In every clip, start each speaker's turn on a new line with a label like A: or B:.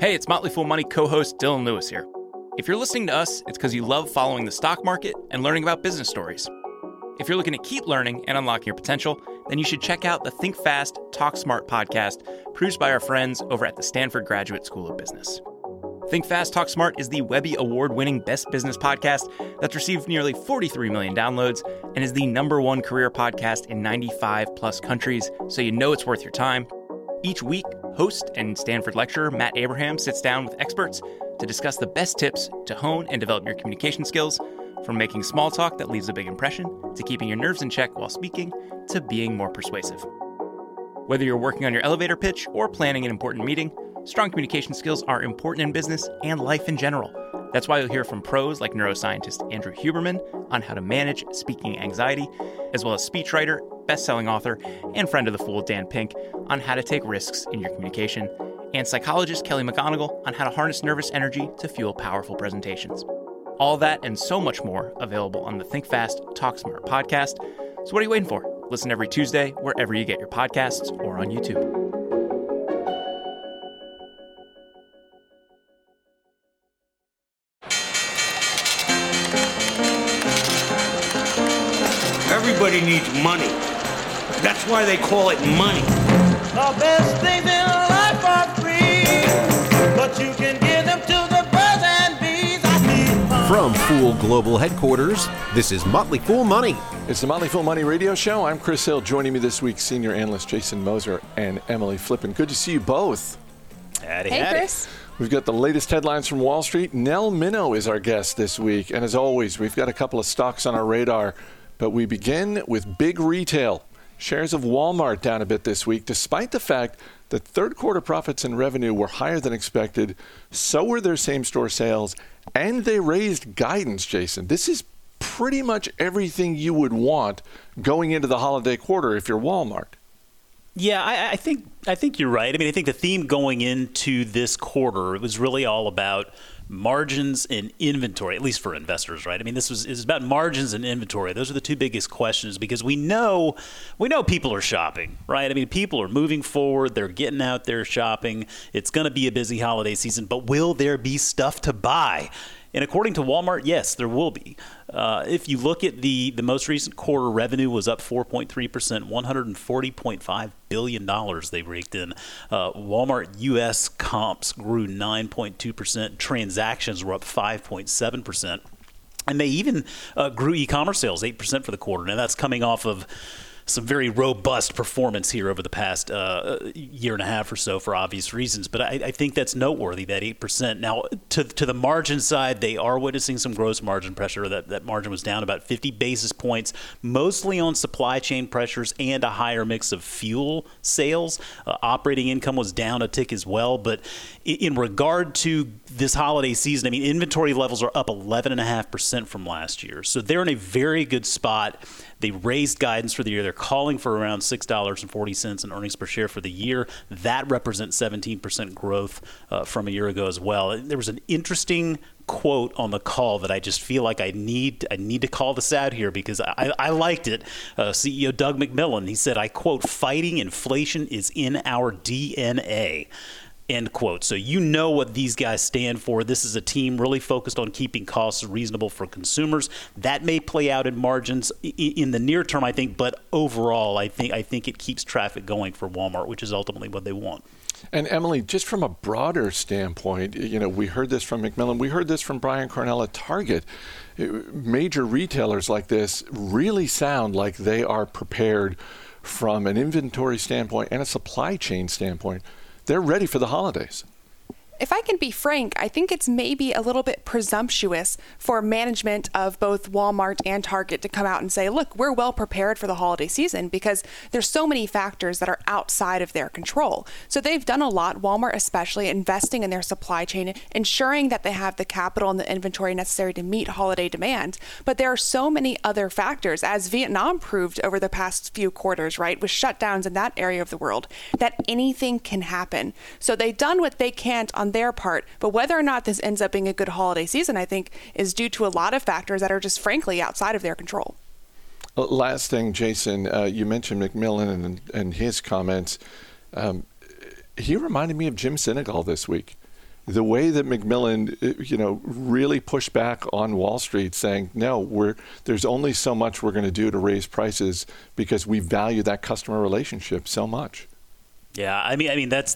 A: Hey, it's Motley Fool Money co-host Dylan Lewis here. If you're listening to us, it's because you love following the stock market and learning about business stories. If you're looking to keep learning and unlocking your potential, then you should check out the Think Fast, Talk Smart podcast produced by our friends over at the Stanford Graduate School of Business. Think Fast, Talk Smart is the Webby Award-winning best business podcast that's received nearly 43 million downloads and is the #1 career podcast in 95-plus countries, so you know it's worth your time. Each week, host and Stanford lecturer Matt Abraham sits down with experts to discuss the best tips to hone and develop your communication skills, from making small talk that leaves a big impression, to keeping your nerves in check while speaking, to being more persuasive. Whether you're working on your elevator pitch or planning an important meeting, strong communication skills are important in business and life in general. That's why you'll hear from pros like neuroscientist Andrew Huberman on how to manage speaking anxiety, as well as speechwriter, best-selling author, and friend of the Fool Dan Pink on how to take risks in your communication, and psychologist Kelly McGonigal on how to harness nervous energy to fuel powerful presentations. All that and so much more available on the Think Fast, Talk Smart podcast. So what are you waiting for? Listen every Tuesday wherever you get your podcasts or on YouTube.
B: Everybody needs money. That's why they call it money.
C: The best things in life are free, but you can give them to the birds and bees.
D: From Fool Global Headquarters, this is Motley Fool Money.
E: It's the Motley Fool Money radio show. I'm Chris Hill. Joining me this week, senior analyst Jason Moser and Emily Flippen. Good to see you both.
F: Hey,
G: Chris.
E: We've got the latest headlines from Wall Street. Nell Minow is our guest this week. And as always, we've got a couple of stocks on our radar. But we begin with big retail. Shares of Walmart down a bit this week, despite the fact that third quarter profits and revenue were higher than expected. So were their same-store sales, and they raised guidance, Jason. This is pretty much everything you would want going into the holiday quarter if you're Walmart.
F: Yeah, I think you're right. I mean, I think the theme going into this quarter, it was really all about margins and inventory, at least for investors, right? I mean, is about margins and inventory. Those are the two biggest questions because we know people are shopping, right? I mean, people are moving forward. They're getting out there shopping. It's going to be a busy holiday season, but will there be stuff to buy? And according to Walmart, yes, there will be. If you look at the most recent quarter, revenue was up 4.3%, $140.5 billion they raked in. Walmart U.S. comps grew 9.2%. Transactions were up 5.7%. And they even grew e-commerce sales 8% for the quarter. Now, that's coming off of some very robust performance here over the past year and a half or so for obvious reasons. But I think that's noteworthy, that 8%. Now, to the margin side, they are witnessing some gross margin pressure. That margin was down about 50 basis points, mostly on supply chain pressures and a higher mix of fuel sales. Operating income was down a tick as well. But in regard to this holiday season, I mean, inventory levels are up 11.5% from last year. So they're in a very good spot. They raised guidance for the year. They're calling for around $6.40 in earnings per share for the year. That represents 17% growth from a year ago as well. There was an interesting quote on the call that I just feel like I need to call this out here because I liked it. CEO Doug McMillon, he said, I quote, "Fighting inflation is in our DNA." End quote. So you know what these guys stand for. This is a team really focused on keeping costs reasonable for consumers. That may play out in margins in the near term, I think, but overall, I think it keeps traffic going for Walmart, which is ultimately what they want.
E: And Emily, just from a broader standpoint, we heard this from McMillan. We heard this from Brian Cornell at Target. Major retailers like this really sound like they are prepared from an inventory standpoint and a supply chain standpoint. They're ready for the holidays.
G: If I can be frank, I think it's maybe a little bit presumptuous for management of both Walmart and Target to come out and say, look, we're well prepared for the holiday season, because there's so many factors that are outside of their control. So they've done a lot, Walmart especially, investing in their supply chain, ensuring that they have the capital and the inventory necessary to meet holiday demand. But there are so many other factors, as Vietnam proved over the past few quarters, right, with shutdowns in that area of the world, that anything can happen. So they've done what they can on their part, but whether or not this ends up being a good holiday season, I think, is due to a lot of factors that are just frankly outside of their control.
E: Last thing, Jason, you mentioned McMillan and his comments. He reminded me of Jim Sinegal this week. the way that Macmillan, really pushed back on Wall Street, saying, no, there's only so much we're going to do to raise prices because we value that customer relationship so much.
F: Yeah, I mean that's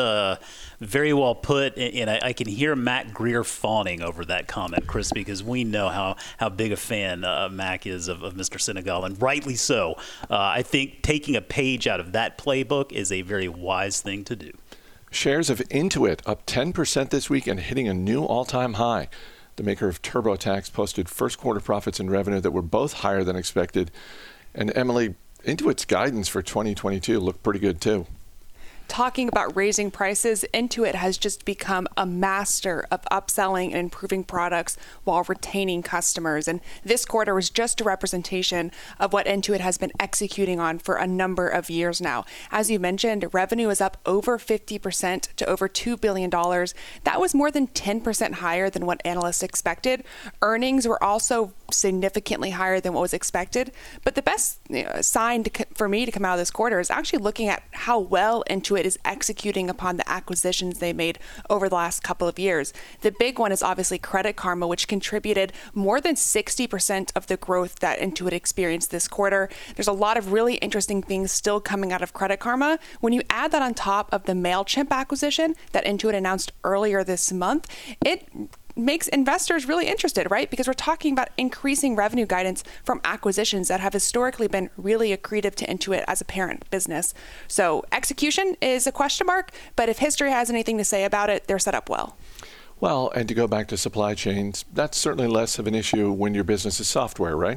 F: very well put, and I can hear Mac Greer fawning over that comment, Chris, because we know how big a fan Mac is of Mr. Senegal, and rightly so. I think taking a page out of that playbook is a very wise thing to do.
E: Shares of Intuit up 10% this week and hitting a new all-time high. The maker of TurboTax posted first quarter profits and revenue that were both higher than expected. And Emily, Intuit's guidance for 2022 looked pretty good too.
G: Talking about raising prices, Intuit has just become a master of upselling and improving products while retaining customers. And this quarter was just a representation of what Intuit has been executing on for a number of years now. As you mentioned, revenue is up over 50% to over $2 billion. That was more than 10% higher than what analysts expected. Earnings were also significantly higher than what was expected. But the best sign for me to come out of this quarter is actually looking at how well Intuit is executing upon the acquisitions they made over the last couple of years. The big one is obviously Credit Karma, which contributed more than 60% of the growth that Intuit experienced this quarter. There's a lot of really interesting things still coming out of Credit Karma. When you add that on top of the MailChimp acquisition that Intuit announced earlier this month, it makes investors really interested, right? Because we're talking about increasing revenue guidance from acquisitions that have historically been really accretive to Intuit as a parent business. So execution is a question mark, but if history has anything to say about it, they're set up well.
E: Well, and to go back to supply chains, that's certainly less of an issue when your business is software, right?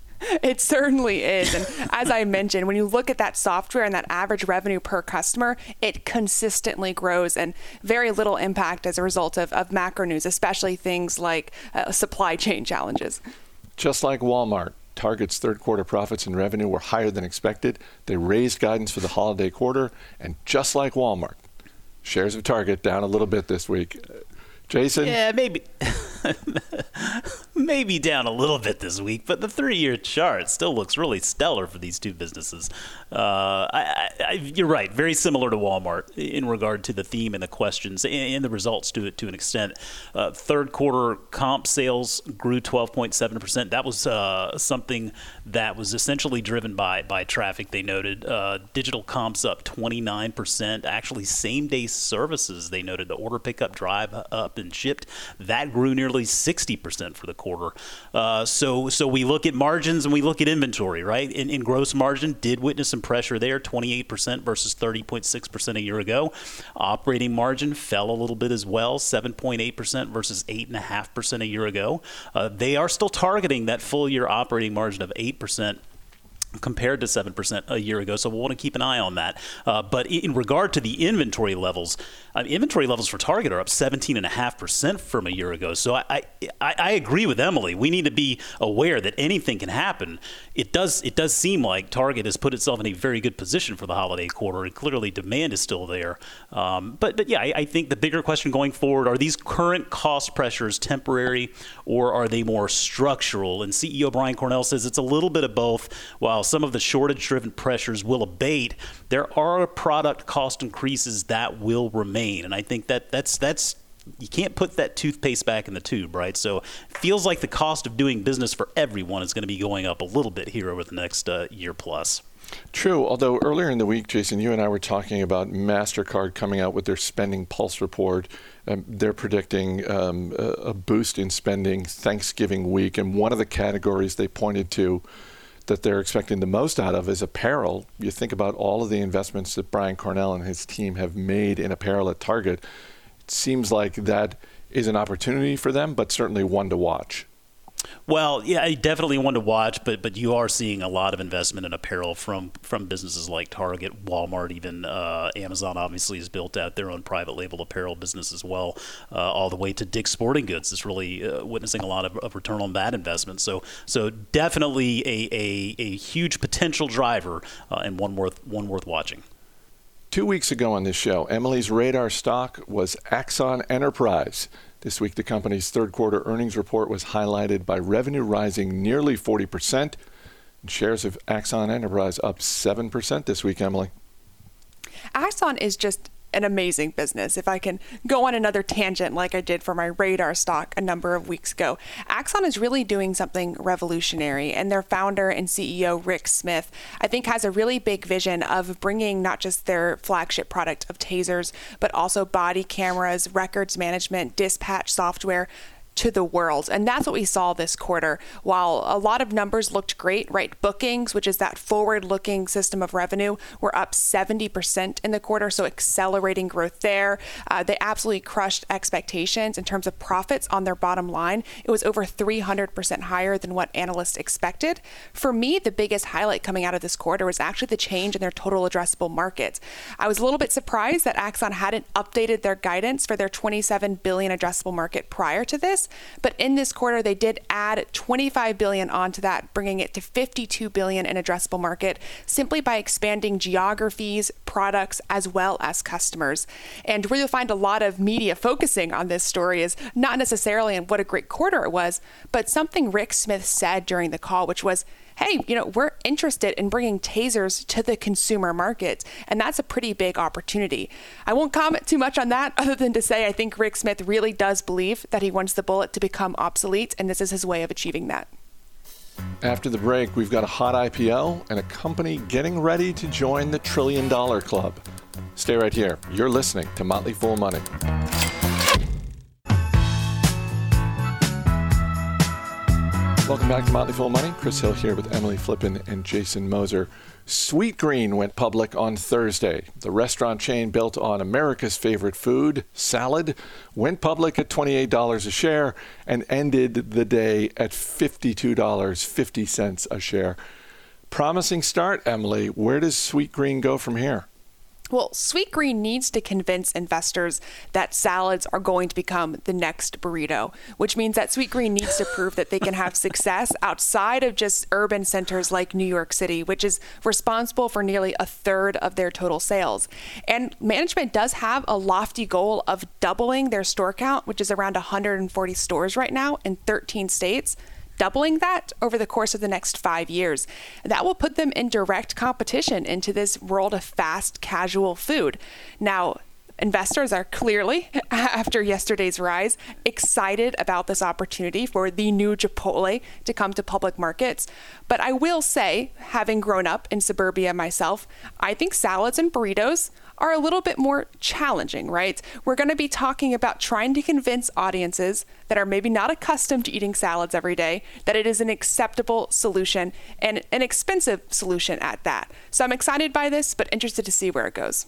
G: It certainly is. And as I mentioned, when you look at that software and that average revenue per customer, it consistently grows and very little impact as a result of macro news, especially things like supply chain challenges.
E: Just like Walmart, Target's third quarter profits and revenue were higher than expected. They raised guidance for the holiday quarter. And just like Walmart, shares of Target down a little bit this week. Jason?
F: Yeah, maybe. Maybe down a little bit this week, but the 3-year chart still looks really stellar for these two businesses. You're right, very similar to Walmart in regard to the theme and the questions and the results to an extent. Third quarter comp sales grew 12.7%. That was something that was essentially driven by traffic, they noted. Digital comps up 29%. Actually, same-day services, they noted. The order pickup, drive up and shipped, that grew nearly 60% for the quarter. So we look at margins and we look at inventory, right? In gross margin, did witness some pressure there, 28% versus 30.6% a year ago. Operating margin fell a little bit as well, 7.8% versus 8.5% a year ago. They are still targeting that full year operating margin of 8%. Compared to 7% a year ago, so we'll want to keep an eye on that. But in regard to the inventory levels for Target are up 17.5% from a year ago. So I agree with Emily. We need to be aware that anything can happen. It does seem like Target has put itself in a very good position for the holiday quarter, and clearly demand is still there. But yeah, I think the bigger question going forward, are these current cost pressures temporary or are they more structural? And CEO Brian Cornell says it's a little bit of both. While some of the shortage-driven pressures will abate, there are product cost increases that will remain. And I think that's you can't put that toothpaste back in the tube, right? So it feels like the cost of doing business for everyone is going to be going up a little bit here over the next year plus.
E: True, although earlier in the week, Jason, you and I were talking about MasterCard coming out with their Spending Pulse report. They're predicting a boost in spending Thanksgiving week, and one of the categories they pointed to that they're expecting the most out of is apparel. You think about all of the investments that Brian Cornell and his team have made in apparel at Target. It seems like that is an opportunity for them, but certainly one to watch.
F: Well, yeah, definitely one to watch, but you are seeing a lot of investment in apparel from businesses like Target, Walmart, even Amazon obviously has built out their own private label apparel business as well, all the way to Dick's Sporting Goods is really witnessing a lot of return on that investment. So definitely a huge potential driver and one worth watching.
E: 2 weeks ago on this show, Emily's radar stock was Axon Enterprise. This week, the company's third quarter earnings report was highlighted by revenue rising nearly 40%, and shares of Axon Enterprise up 7% this week, Emily.
G: Axon is just an amazing business. If I can go on another tangent like I did for my Radar stock a number of weeks ago, Axon is really doing something revolutionary, and their founder and CEO, Rick Smith, I think has a really big vision of bringing not just their flagship product of tasers, but also body cameras, records management, dispatch software to the world. And that's what we saw this quarter. While a lot of numbers looked great, right? Bookings, which is that forward-looking system of revenue, were up 70% in the quarter, so accelerating growth there. They absolutely crushed expectations in terms of profits on their bottom line. It was over 300% higher than what analysts expected. For me, the biggest highlight coming out of this quarter was actually the change in their total addressable market. I was a little bit surprised that Axon hadn't updated their guidance for their $27 billion addressable market prior to this. But in this quarter, they did add $25 billion onto that, bringing it to $52 billion in addressable market simply by expanding geographies, products, as well as customers. And where you'll find a lot of media focusing on this story is not necessarily on what a great quarter it was, but something Rick Smith said during the call, which was, hey, we're interested in bringing tasers to the consumer market, and that's a pretty big opportunity. I won't comment too much on that other than to say I think Rick Smith really does believe that he wants the bullet to become obsolete, and this is his way of achieving that.
E: After the break, we've got a hot IPO and a company getting ready to join the $1 trillion club. Stay right here. You're listening to Motley Fool Money. Welcome back to Motley Fool Money. Chris Hill here with Emily Flippen and Jason Moser. Sweetgreen went public on Thursday. The restaurant chain built on America's favorite food, salad, went public at $28 a share and ended the day at $52.50 a share. Promising start, Emily. Where does Sweetgreen go from here?
G: Well, Sweetgreen needs to convince investors that salads are going to become the next burrito, which means that Sweetgreen needs to prove that they can have success outside of just urban centers like New York City, which is responsible for nearly a third of their total sales. And management does have a lofty goal of doubling their store count, which is around 140 stores right now in 13 states. Doubling that over the course of the next 5 years. That will put them in direct competition into this world of fast casual food. Now, investors are clearly, after yesterday's rise, excited about this opportunity for the new Chipotle to come to public markets. But I will say, having grown up in suburbia myself, I think salads and burritos are a little bit more challenging, right? We're going to be talking about trying to convince audiences that are maybe not accustomed to eating salads every day that it is an acceptable solution and an expensive solution at that. So I'm excited by this, but interested to see where it goes.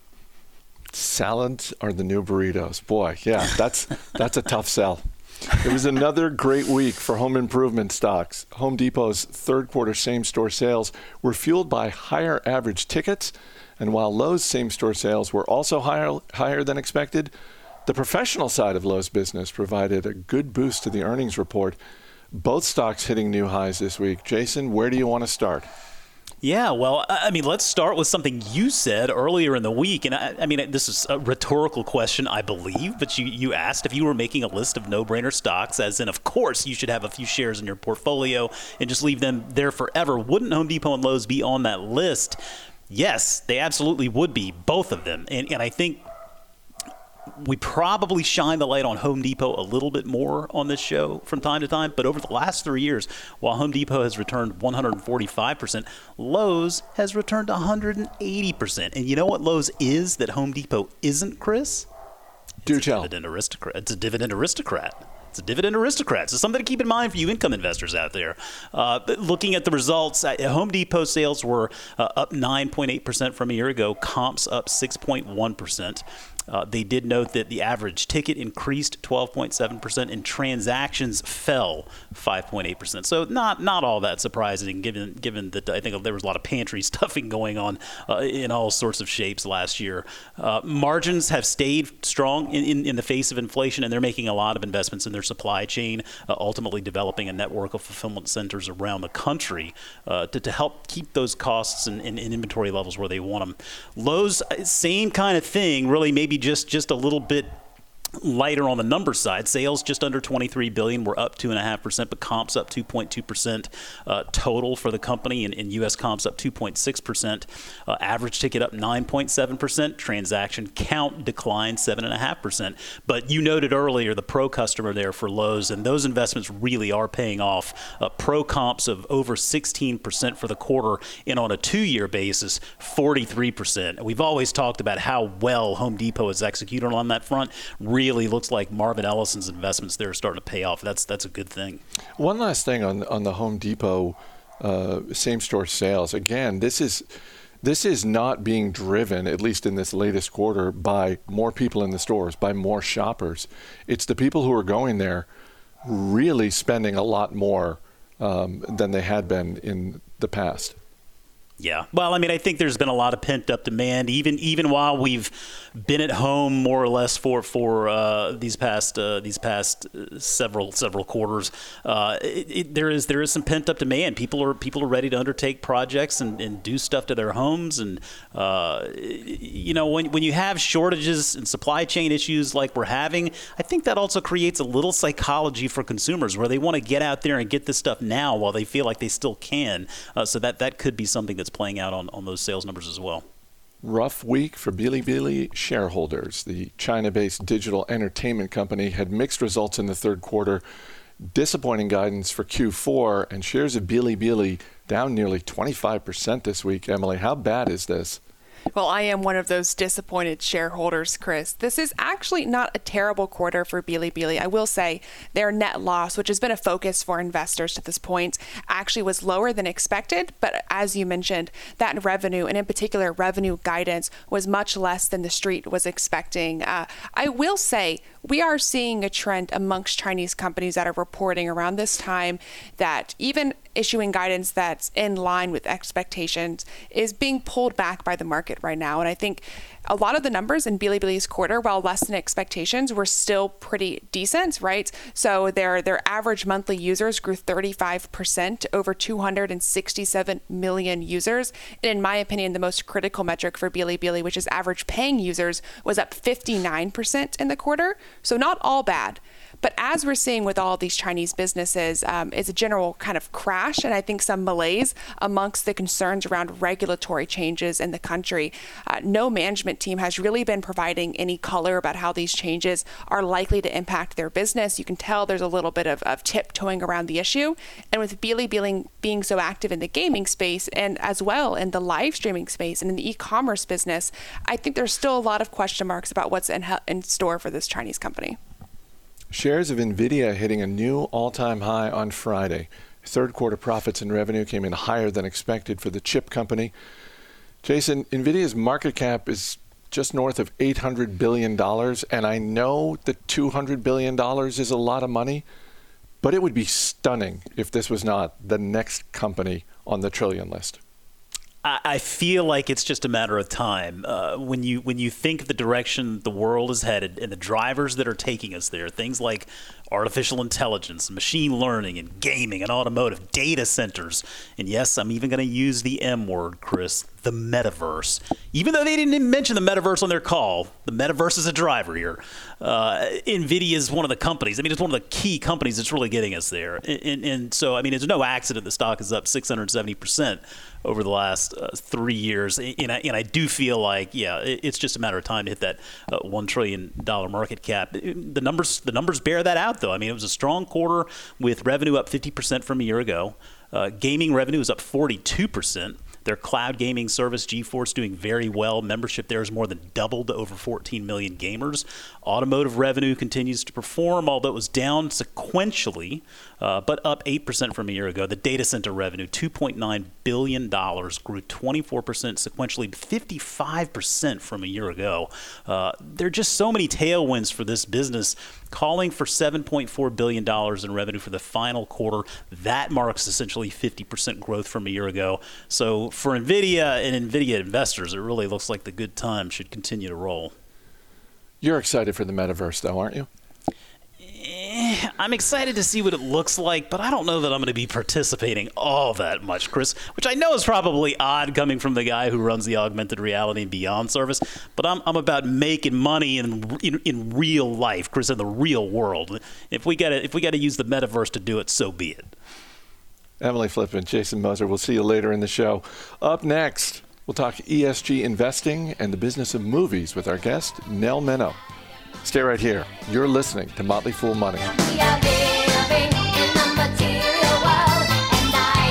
E: Salads are the new burritos. Boy, yeah, that's a tough sell. It was another great week for home improvement stocks. Home Depot's third quarter same-store sales were fueled by higher average tickets. And while Lowe's same-store sales were also higher than expected, the professional side of Lowe's business provided a good boost to the earnings report. Both stocks hitting new highs this week. Jason, where do you want to start?
F: Yeah, well, I mean, let's start with something you said earlier in the week. And I mean, this is a rhetorical question, I believe, but you asked if you were making a list of no-brainer stocks, as in, of course, you should have a few shares in your portfolio and just leave them there forever. Wouldn't Home Depot and Lowe's be on that list? Yes, they absolutely would be, both of them. And I think we probably shine the light on Home Depot a little bit more on this show from time to time. But over the last 3 years, while Home Depot has returned 145%, Lowe's has returned 180%. And you know what Lowe's is that Home Depot isn't, Chris?
E: Do tell.
F: It's a dividend aristocrat. It's a dividend aristocrat. So something to keep in mind for you income investors out there. Looking at the results, Home Depot sales were up 9.8% from a year ago. Comps up 6.1%. They did note that the average ticket increased 12.7% and transactions fell 5.8%. So not all that surprising, given that I think there was a lot of pantry stuffing going on in all sorts of shapes last year. Margins have stayed strong in the face of inflation, and they're making a lot of investments in their supply chain, ultimately developing a network of fulfillment centers around the country to help keep those costs and inventory levels where they want them. Lowe's, same kind of thing, really maybe just a little bit lighter on the number side. Sales just under $23 billion. We're up 2.5%, but comps up 2.2% total for the company, and U.S. comps up 2.6%. Average ticket up 9.7%. Transaction count declined 7.5%. But you noted earlier the pro customer there for Lowe's, and those investments really are paying off. Pro comps of over 16% for the quarter, and on a 2-year basis, 43%. We've always talked about how well Home Depot has executed on that front. Really looks like Marvin Ellison's investments there are starting to pay off. That's a good thing.
E: One last thing on the Home Depot same-store sales. Again, this is not being driven, at least in this latest quarter, by more people in the stores, by more shoppers. It's the people who are going there really spending a lot more than they had been in the past.
F: Yeah. Well, I mean, I think there's been a lot of pent-up demand, even while we've been at home more or less for these past several quarters. There is some pent-up demand. People are ready to undertake projects and do stuff to their homes, and when you have shortages and supply chain issues like we're having, I think that also creates a little psychology for consumers where they want to get out there and get this stuff now while they feel like they still can. So that could be something that's playing out on those sales numbers as well.
E: Rough week for Bilibili shareholders. The China-based digital entertainment company had mixed results in the third quarter, disappointing guidance for Q4, and shares of Bilibili down nearly 25% this week. Emily, how bad is this?
G: Well, I am one of those disappointed shareholders, Chris. This is actually not a terrible quarter for Bilibili. I will say their net loss, which has been a focus for investors to this point, actually was lower than expected. But as you mentioned, that revenue, and in particular revenue guidance, was much less than the street was expecting. I will say we are seeing a trend amongst Chinese companies that are reporting around this time that even issuing guidance that's in line with expectations is being pulled back by the market right now. And I think a lot of the numbers in Bilibili's quarter, while less than expectations, were still pretty decent, right? So their average monthly users grew 35%, over 267 million users. And in my opinion, the most critical metric for Bilibili, which is average paying users, was up 59% in the quarter. So not all bad. But as we're seeing with all these Chinese businesses, it's a general kind of crash, and I think some malaise amongst the concerns around regulatory changes in the country. No management team has really been providing any color about how these changes are likely to impact their business. You can tell there's a little bit of tiptoeing around the issue. And with Bilibili being so active in the gaming space and as well in the live streaming space and in the e-commerce business, I think there's still a lot of question marks about what's in store for this Chinese company.
E: Shares of NVIDIA hitting a new all-time high on Friday. Third quarter profits and revenue came in higher than expected for the chip company. Jason, NVIDIA's market cap is just north of $800 billion, and I know that $200 billion is a lot of money, but it would be stunning if this was not the next company on the trillion list.
F: I feel like it's just a matter of time. When you think of the direction the world is headed and the drivers that are taking us there, things like artificial intelligence, machine learning, and gaming, and automotive, data centers, and yes, I'm even going to use the M word, Chris, the metaverse. Even though they didn't even mention the metaverse on their call, the metaverse is a driver here. NVIDIA is one of the companies. I mean, it's one of the key companies that's really getting us there. And so, I mean, it's no accident the stock is up 670% over the last 3 years. And I do feel like, yeah, it's just a matter of time to hit that $1 trillion market cap. The numbers bear that out, though. I mean, it was a strong quarter with revenue up 50% from a year ago. Gaming revenue is up 42%. Their cloud gaming service, GeForce, doing very well. Membership there has more than doubled to over 14 million gamers. Automotive revenue continues to perform, although it was down sequentially, but up 8% from a year ago. The data center revenue, $2.9 billion, grew 24% sequentially, 55% from a year ago. There are just so many tailwinds for this business, calling for $7.4 billion in revenue for the final quarter. That marks essentially 50% growth from a year ago. So for NVIDIA and NVIDIA investors, it really looks like the good time should continue to roll.
E: You're excited for the metaverse, though, aren't you?
F: I'm excited to see what it looks like, but I don't know that I'm going to be participating all that much, Chris, which I know is probably odd coming from the guy who runs the augmented reality and beyond service, but I'm about making money in real life, Chris, in the real world. If we got to use the metaverse to do it, so be it.
E: Emily Flippin, Jason Moser, we'll see you later in the show. Up next, we'll talk ESG investing and the business of movies with our guest, Nell Minow. Stay right here. You're listening to Motley Fool Money.
H: We are living in the material world, and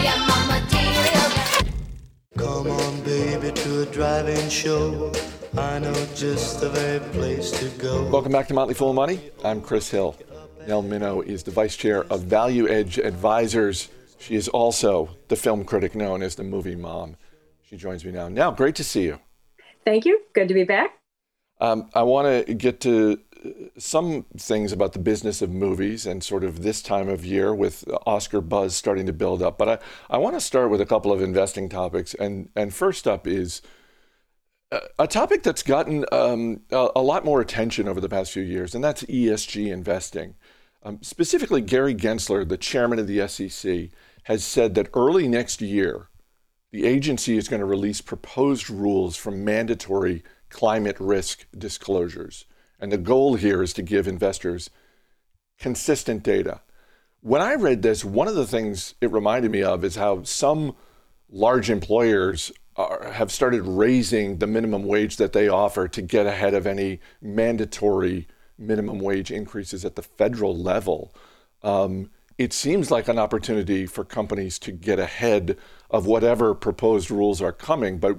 H: I am a material girl.
C: Come on, baby, to a drive-in show. I know just the very place to go.
E: Welcome back to Motley Fool Money. I'm Chris Hill. Nell Minow is the vice chair of Value Edge Advisors. She is also the film critic known as the movie mom. She joins me now. Nell, great to see you.
I: Thank you. Good to be back.
E: I want to get to some things about the business of movies and sort of this time of year with Oscar buzz starting to build up. But I want to start with a couple of investing topics. And first up is a topic that's gotten a lot more attention over the past few years, and that's ESG investing. Specifically, Gary Gensler, the chairman of the SEC, has said that early next year, the agency is going to release proposed rules for mandatory climate risk disclosures. And the goal here is to give investors consistent data. When I read this, one of the things it reminded me of is how some large employers have started raising the minimum wage that they offer to get ahead of any mandatory minimum wage increases at the federal level. It seems like an opportunity for companies to get ahead of whatever proposed rules are coming. But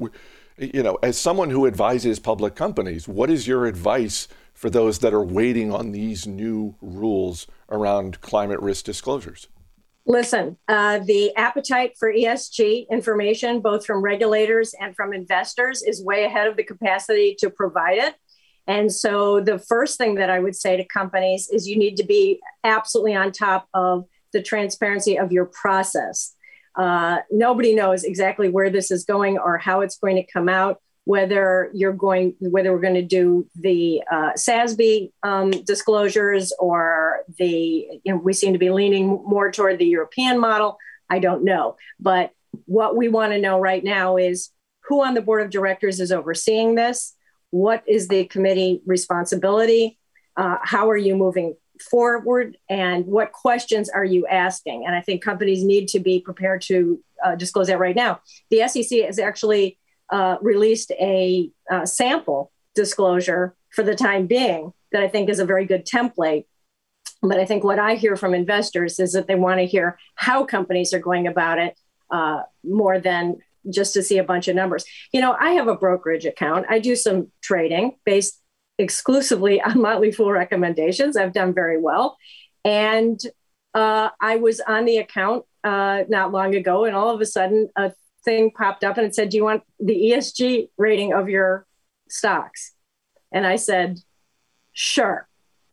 E: as someone who advises public companies, what is your advice for those that are waiting on these new rules around climate risk disclosures?
I: Listen, the appetite for ESG information, both from regulators and from investors, is way ahead of the capacity to provide it. And so the first thing that I would say to companies is you need to be absolutely on top of the transparency of your process. Nobody knows exactly where this is going or how it's going to come out, whether we're going to do the SASB disclosures or we seem to be leaning more toward the European model. I don't know. But what we want to know right now is who on the board of directors is overseeing this? What is the committee responsibility? How are you moving forward? And what questions are you asking? And I think companies need to be prepared to disclose that right now. The SEC has actually released a sample disclosure for the time being that I think is a very good template. But I think what I hear from investors is that they want to hear how companies are going about it more than just to see a bunch of numbers. I have a brokerage account. I do some trading based exclusively on Motley Fool recommendations. I've done very well. And I was on the account not long ago, and all of a sudden a thing popped up and it said, do you want the ESG rating of your stocks? And I said, sure.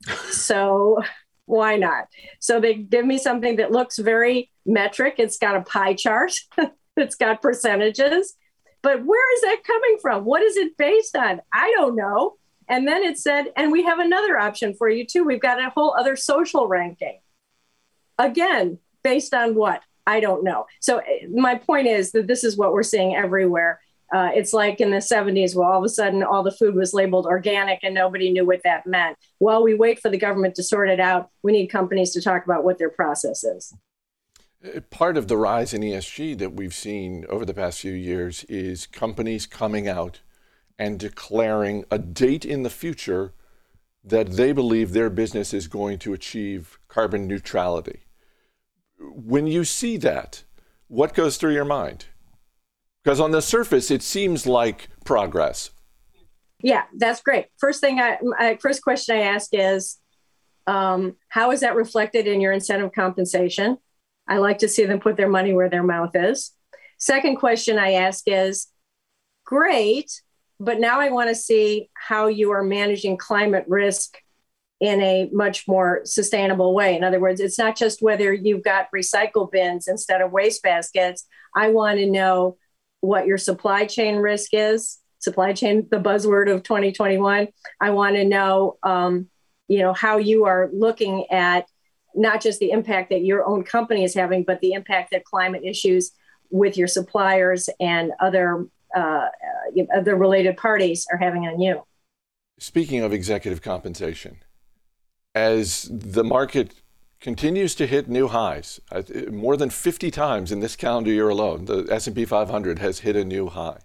I: So why not? So they give me something that looks very metric. It's got a pie chart. It's got percentages. But where is that coming from? What is it based on? I don't know. And then it said, and we have another option for you too. We've got a whole other social ranking. Again, based on what? I don't know. So my point is that this is what we're seeing everywhere. It's like in the 70s where all of a sudden all the food was labeled organic and nobody knew what that meant. While we wait for the government to sort it out, we need companies to talk about what their process is.
E: Part of the rise in ESG that we've seen over the past few years is companies coming out and declaring a date in the future that they believe their business is going to achieve carbon neutrality. When you see that, what goes through your mind? Because on the surface, it seems like progress.
I: Yeah, that's great. First question I ask is, how is that reflected in your incentive compensation? I like to see them put their money where their mouth is. Second question I ask is, great, but now I want to see how you are managing climate risk in a much more sustainable way. In other words, it's not just whether you've got recycle bins instead of waste baskets. I want to know what your supply chain risk is. Supply chain, the buzzword of 2021. I want to know, how you are looking at not just the impact that your own company is having, but the impact that climate issues with your suppliers and other related parties are having on you.
E: Speaking of executive compensation, as the market continues to hit new highs, more than 50 times in this calendar year alone, the S&P 500 has hit a new high.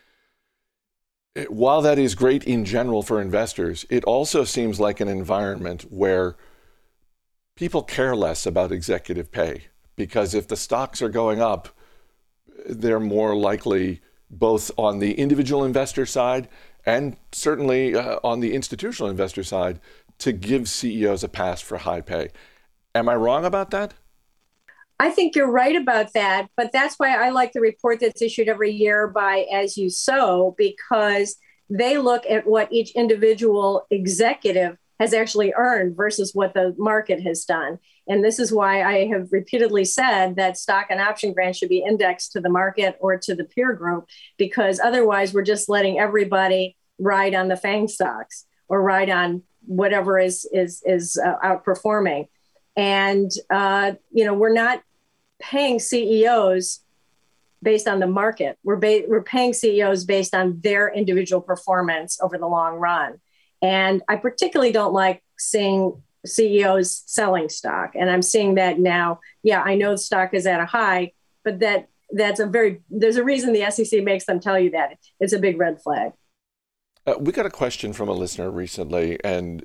E: While that is great in general for investors, it also seems like an environment where people care less about executive pay, because if the stocks are going up, they're more likely, both on the individual investor side and certainly on the institutional investor side, to give CEOs a pass for high pay. Am I wrong about that?
I: I think you're right about that, but that's why I like the report that's issued every year by As You Sow, because they look at what each individual executive has actually earned versus what the market has done. And this is why I have repeatedly said that stock and option grants should be indexed to the market or to the peer group, because otherwise we're just letting everybody ride on the FANG stocks or ride on whatever is outperforming. And, we're not paying CEOs based on the market. We're paying CEOs based on their individual performance over the long run. And I particularly don't like seeing CEOs selling stock. And I'm seeing that now. Yeah, I know the stock is at a high, but there's a reason the SEC makes them tell you that. It's a big red flag.
E: We got a question from a listener recently, and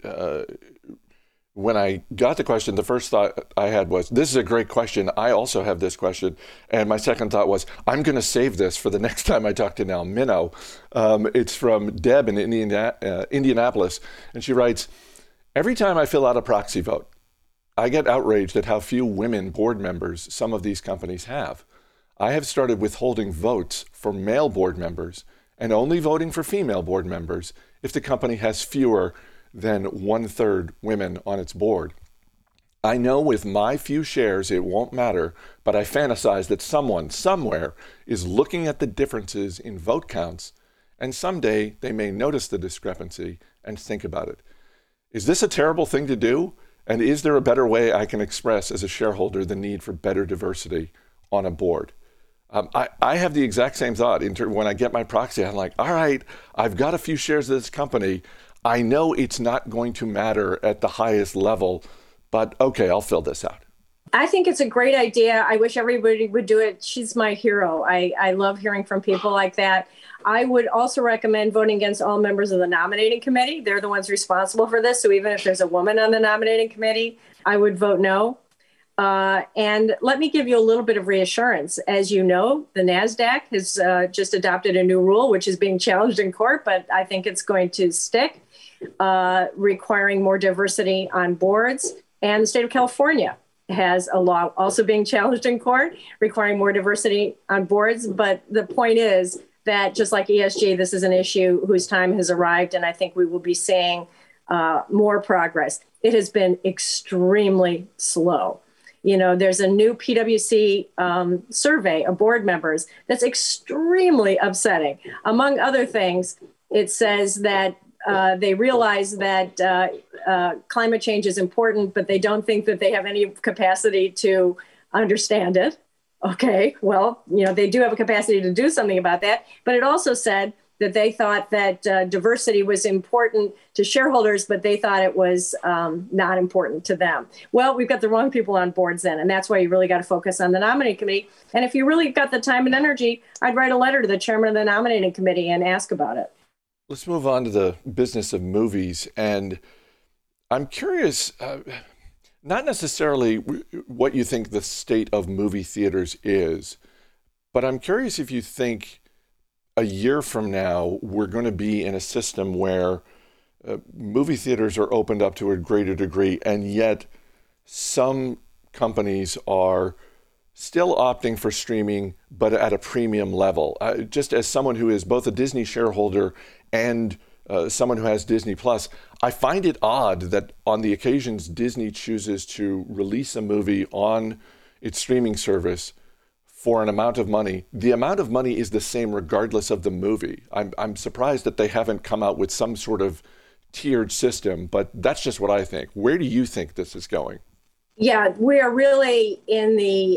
E: when I got the question, the first thought I had was, this is a great question. I also have this question. And my second thought was, I'm going to save this for the next time I talk to Nell Minow. It's from Deb in Indianapolis. And she writes, every time I fill out a proxy vote, I get outraged at how few women board members some of these companies have. I have started withholding votes for male board members and only voting for female board members if the company has fewer than 1/3 women on its board. I know with my few shares it won't matter, but I fantasize that someone somewhere is looking at the differences in vote counts, and someday they may notice the discrepancy and think about it. Is this a terrible thing to do? And is there a better way I can express as a shareholder the need for better diversity on a board? I have the exact same thought. When I get my proxy, I'm like, all right, I've got a few shares of this company. I know it's not going to matter at the highest level, but okay, I'll fill this out.
I: I think it's a great idea. I wish everybody would do it. She's my hero. I love hearing from people like that. I would also recommend voting against all members of the nominating committee. They're the ones responsible for this. So even if there's a woman on the nominating committee, I would vote no. And let me give you a little bit of reassurance. As you know, the NASDAQ has just adopted a new rule, which is being challenged in court, but I think it's going to stick, requiring more diversity on boards. And the state of California has a law also being challenged in court, requiring more diversity on boards. But the point is that just like ESG, this is an issue whose time has arrived, and I think we will be seeing more progress. It has been extremely slow. You know, there's a new PwC survey of board members that's extremely upsetting. Among other things, it says that they realize that climate change is important, but they don't think that they have any capacity to understand it. Okay, well, you know, they do have a capacity to do something about that. But it also said that they thought that diversity was important to shareholders, but they thought it was not important to them. Well, we've got the wrong people on boards then, and that's why you really got to focus on the nominating committee. And if you really got the time and energy, I'd write a letter to the chairman of the nominating committee and ask about it.
E: Let's move on to the business of movies. And I'm curious, not necessarily what you think the state of movie theaters is, but I'm curious if you think a year from now, we're going to be in a system where movie theaters are opened up to a greater degree, and yet some companies are still opting for streaming, but at a premium level. Just as someone who is both a Disney shareholder and someone who has Disney Plus, I find it odd that on the occasions Disney chooses to release a movie on its streaming service for an amount of money, the amount of money is the same regardless of the movie. I'm surprised that they haven't come out with some sort of tiered system, but that's just what I think. Where do you think this is going?
I: Yeah, we are really in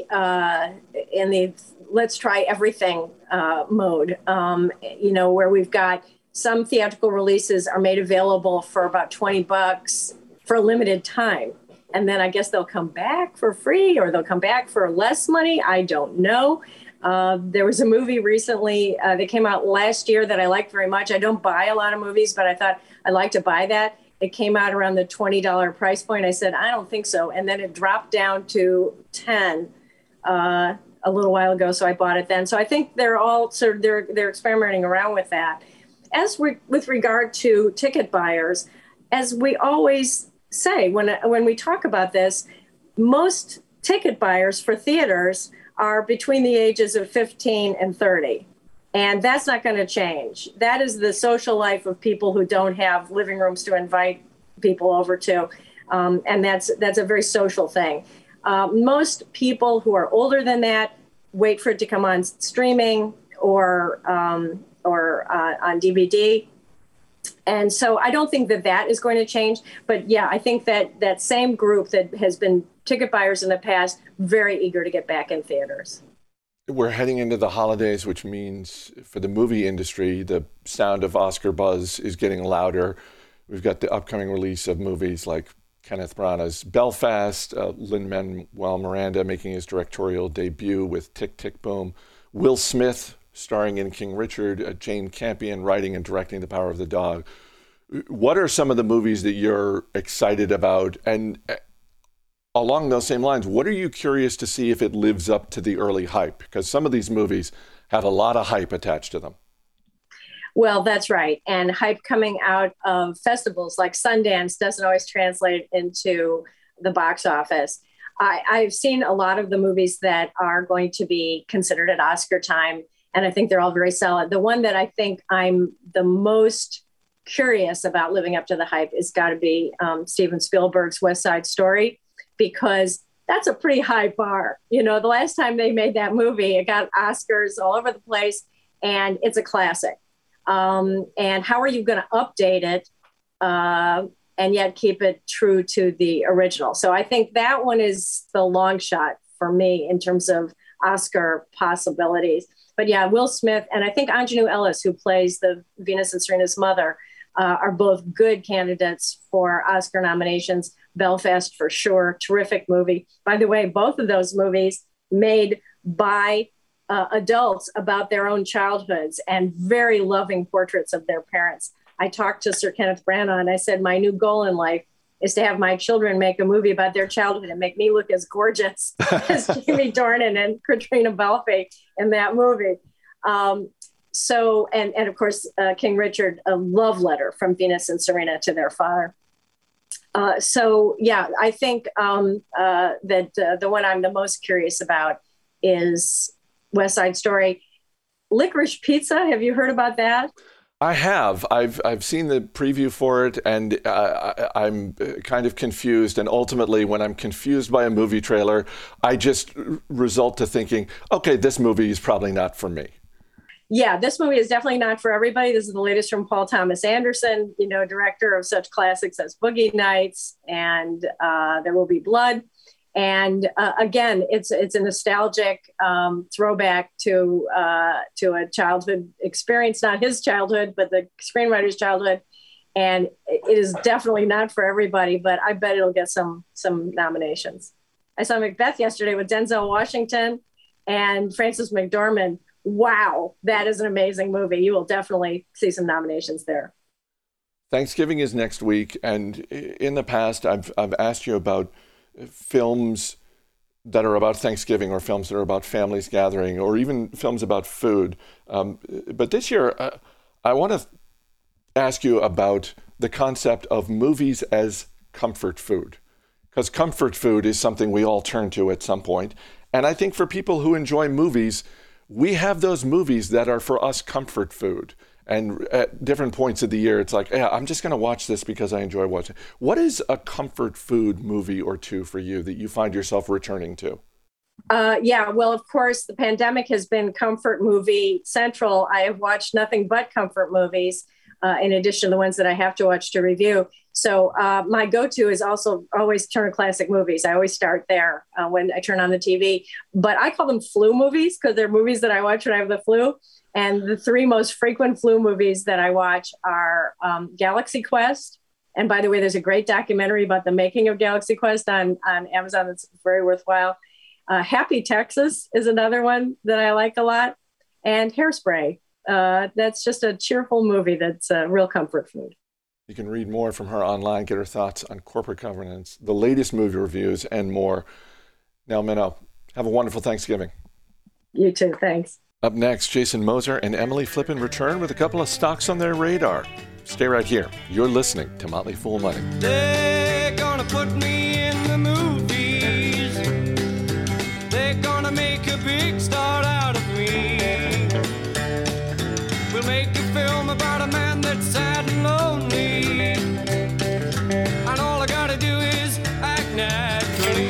I: the let's try everything mode. Where we've got some theatrical releases are made available for about $20 for a limited time, and then I guess they'll come back for free or they'll come back for less money. I don't know. There was a movie recently that came out last year that I liked very much. I don't buy a lot of movies, but I thought I'd like to buy that. It came out around the $20 price point. I said, I don't think so. And then it dropped down to 10 a little while ago. So I bought it then. So I think they're all sort of, they're experimenting around with that. With regard to ticket buyers, as we always say, when we talk about this, most ticket buyers for theaters are between the ages of 15 and 30. And that's not going to change. That is the social life of people who don't have living rooms to invite people over to. And that's a very social thing. Most people who are older than that wait for it to come on streaming or on DVD. And so I don't think that is going to change. But yeah, I think that same group that has been ticket buyers in the past, very eager to get back in theaters.
E: We're heading into the holidays, which means for the movie industry, the sound of Oscar buzz is getting louder. We've got the upcoming release of movies like Kenneth Branagh's Belfast, Lin-Manuel Miranda making his directorial debut with Tick, Tick, Boom, Will Smith starring in King Richard, Jane Campion writing and directing The Power of the Dog. What are some of the movies that you're excited about? And along those same lines, what are you curious to see if it lives up to the early hype? Because some of these movies have a lot of hype attached to them.
I: Well, that's right. And hype coming out of festivals like Sundance doesn't always translate into the box office. I've seen a lot of the movies that are going to be considered at Oscar time, and I think they're all very solid. The one that I think I'm the most curious about living up to the hype is got to be Steven Spielberg's West Side Story, because that's a pretty high bar. The last time they made that movie, it got Oscars all over the place, and it's a classic. And how are you going to update it and yet keep it true to the original? So I think that one is the long shot for me in terms of Oscar possibilities. But yeah, Will Smith and I think Aunjanue Ellis, who plays the Venus and Serena's mother, are both good candidates for Oscar nominations. Belfast, for sure. Terrific movie. By the way, both of those movies made by adults about their own childhoods and very loving portraits of their parents. I talked to Sir Kenneth Branagh and I said, my new goal in life is to have my children make a movie about their childhood and make me look as gorgeous as Jamie Dornan and Katrina Balfe in that movie. So, and of course, King Richard, a love letter from Venus and Serena to their father. So, yeah, I think that the one I'm the most curious about is West Side Story. Licorice Pizza, have you heard about that?
E: I have. I've seen the preview for it, and I'm kind of confused. And ultimately, when I'm confused by a movie trailer, I just result to thinking, okay, this movie is probably not for me.
I: Yeah, this movie is definitely not for everybody. This is the latest from Paul Thomas Anderson, director of such classics as Boogie Nights and There Will Be Blood. And again, it's a nostalgic throwback to a childhood experience, not his childhood, but the screenwriter's childhood. And it is definitely not for everybody, but I bet it'll get some nominations. I saw Macbeth yesterday with Denzel Washington and Frances McDormand. Wow, that is an amazing movie. You will definitely see some nominations there.
E: Thanksgiving is next week, and in the past, I've asked you about films that are about Thanksgiving or films that are about families gathering or even films about food. But this year, I want to ask you about the concept of movies as comfort food, because comfort food is something we all turn to at some point. And I think for people who enjoy movies, we have those movies that are for us comfort food. And at different points of the year, it's like, yeah, I'm just going to watch this because I enjoy watching. What is a comfort food movie or two for you that you find yourself returning to?
I: Yeah, well, of course, the pandemic has been comfort movie central. I have watched nothing but comfort movies. in addition to the ones that I have to watch to review. So my go-to is also always Turner Classic Movies. I always start there when I turn on the TV. But I call them flu movies because they're movies that I watch when I have the flu. And the three most frequent flu movies that I watch are Galaxy Quest. And by the way, there's a great documentary about the making of Galaxy Quest on Amazon that's very worthwhile. Happy Texas is another one that I like a lot. And Hairspray. That's just a cheerful movie that's a real comfort food.
E: You can read more from her online, get her thoughts on corporate governance, the latest movie reviews, and more. Nell Minow, have a wonderful Thanksgiving.
I: You too. Thanks.
E: Up next, Jason Moser and Emily Flippen return with a couple of stocks on their radar. Stay right here. You're listening to Motley Fool Money.
C: They're gonna put me in the movies. They're gonna make a big star out of me. We'll make a film about a man that's sad and lonely. And all I gotta do is act naturally.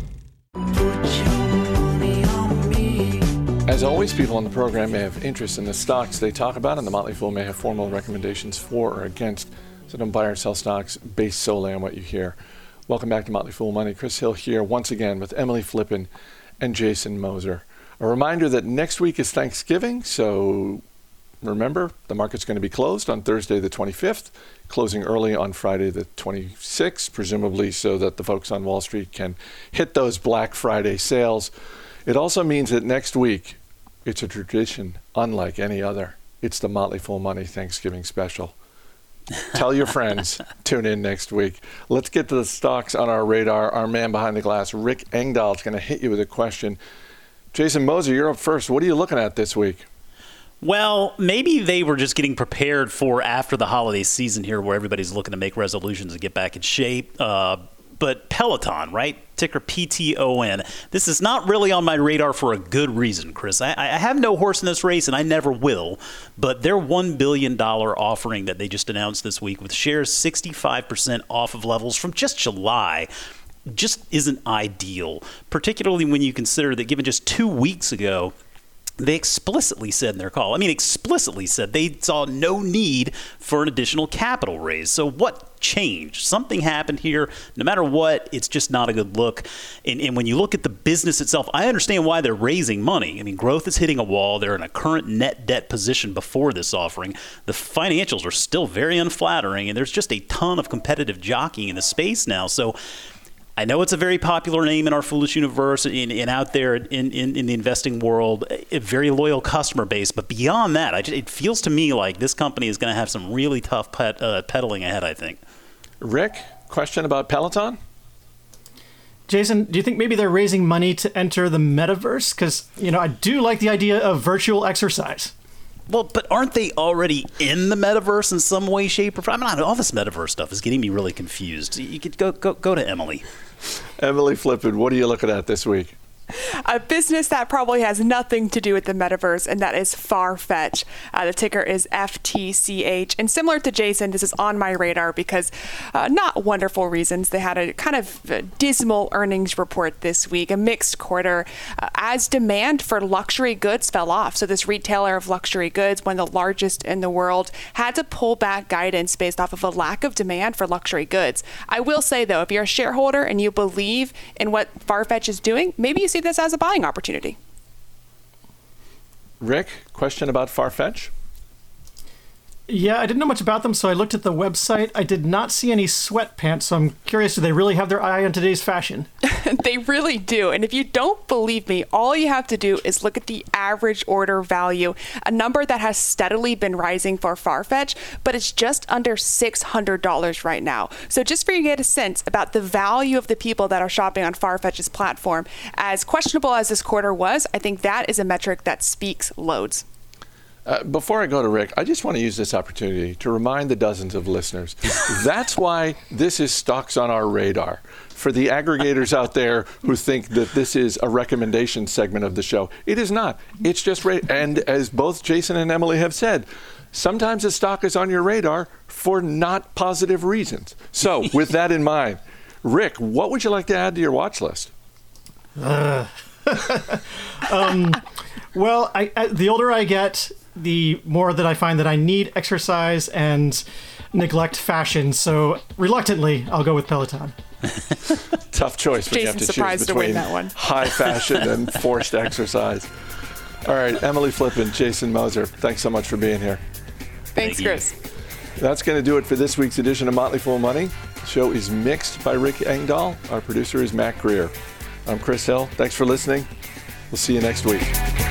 C: Put your money on me.
E: As always, people on the program may have interest in the stocks they talk about, and the Motley Fool may have formal recommendations for or against. So don't buy or sell stocks based solely on what you hear. Welcome back to Motley Fool Money. Chris Hill here once again with Emily Flippen and Jason Moser. A reminder that next week is Thanksgiving, so remember, the market's going to be closed on Thursday the 25th, closing early on Friday the 26th, presumably so that the folks on Wall Street can hit those Black Friday sales. It also means that next week, it's a tradition unlike any other. It's the Motley Fool Money Thanksgiving special. Tell your friends, tune in next week. Let's get to the stocks on our radar. Our man behind the glass, Rick Engdahl, is going to hit you with a question. Jason Moser, you're up first. What are you looking at this week?
F: Well, maybe they were just getting prepared for after the holiday season here where everybody's looking to make resolutions and get back in shape. But Peloton, right? Ticker PTON. This is not really on my radar for a good reason, Chris. I have no horse in this race, and I never will. But their $1 billion offering that they just announced this week with shares 65% off of levels from just July just isn't ideal, particularly when you consider that given just 2 weeks ago, they explicitly said in their call, explicitly said they saw no need for an additional capital raise. So what changed? Something happened here. No matter what, it's just not a good look. And when you look at the business itself, I understand why they're raising money. Growth is hitting a wall. They're in a current net debt position before this offering. The financials are still very unflattering, and there's just a ton of competitive jockeying in the space now. So I know it's a very popular name in our foolish universe and out there in the investing world, a very loyal customer base. But beyond that, it feels to me like this company is going to have some really tough peddling ahead, I think.
E: Rick, question about Peloton?
J: Jason, do you think maybe they're raising money to enter the metaverse? Because, I do like the idea of virtual exercise.
F: Well, but aren't they already in the metaverse in some way, shape, or form? All this metaverse stuff is getting me really confused. You could go to Emily.
E: Emily Flippen, what are you looking at this week?
G: A business that probably has nothing to do with the metaverse, and that is Farfetch. The ticker is FTCH. And similar to Jason, this is on my radar because not wonderful reasons. They had a kind of dismal earnings report this week, a mixed quarter, as demand for luxury goods fell off. So this retailer of luxury goods, one of the largest in the world, had to pull back guidance based off of a lack of demand for luxury goods. I will say, though, if you're a shareholder and you believe in what Farfetch is doing, maybe you see this as a buying opportunity.
E: Rick, question about Farfetch?
J: Yeah, I didn't know much about them, so I looked at the website. I did not see any sweatpants, so I'm curious, do they really have their eye on today's fashion?
G: They really do. And if you don't believe me, all you have to do is look at the average order value, a number that has steadily been rising for Farfetch, but it's just under $600 right now. So just for you to get a sense about the value of the people that are shopping on Farfetch's platform, as questionable as this quarter was, I think that is a metric that speaks loads.
E: Before I go to Rick, I just want to use this opportunity to remind the dozens of listeners. That's why this is Stocks on Our Radar. For the aggregators out there who think that this is a recommendation segment of the show, it is not. It's just, and as both Jason and Emily have said, sometimes a stock is on your radar for not positive reasons. So with that in mind, Rick, what would you like to add to your watch list?
J: Well, the older I get, the more that I find that I need exercise and neglect fashion. So reluctantly, I'll go with Peloton.
E: Tough choice when you have
G: Jason's
E: to choose
G: surprised to win
E: between
G: that one.
E: high fashion and forced exercise. All right, Emily Flippen, Jason Moser, thanks so much for being here.
G: Thanks,
F: Thank you.
G: Chris.
E: That's going to do it for this week's edition of Motley Fool Money. The show is mixed by Rick Engdahl. Our producer is Matt Greer. I'm Chris Hill. Thanks for listening. We'll see you next week.